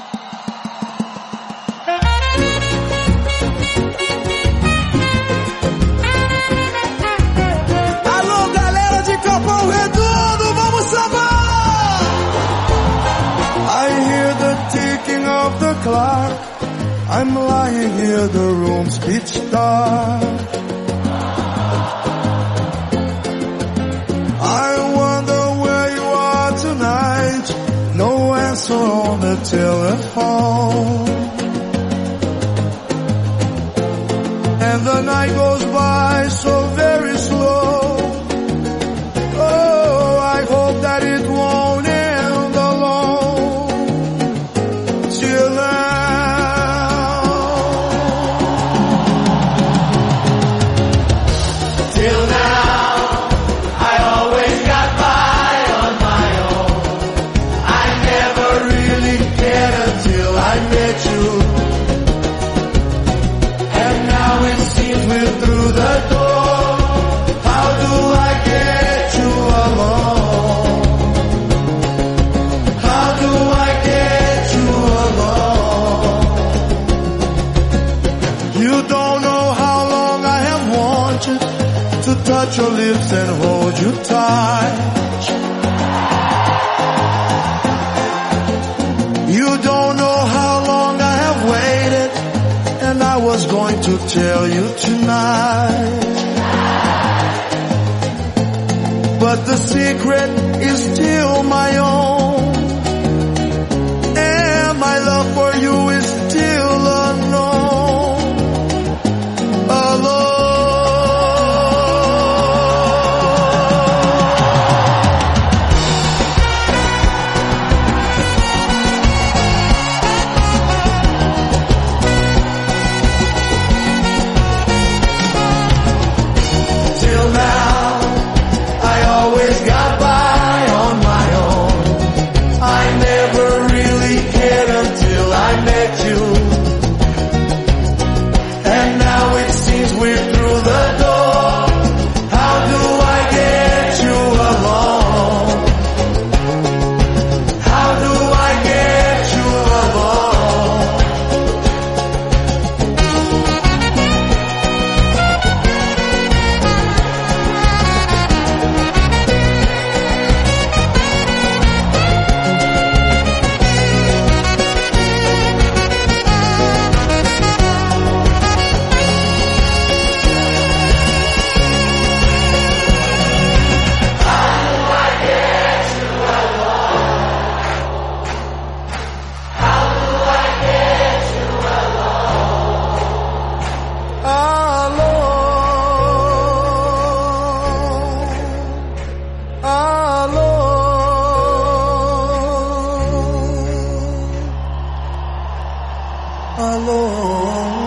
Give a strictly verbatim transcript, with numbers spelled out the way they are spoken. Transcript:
Clock. I'm lying here, the room's pitch dark. I wonder where you are tonight. No answer on the telephone. And the night goes by so very slow. Oh, I hope that it won't end alone. Till touch your lips and hold you tight. You don't know how long I have waited, and I was going to tell you tonight. But the secret is still my own, and my love for you is still unknown. Alone. Alone.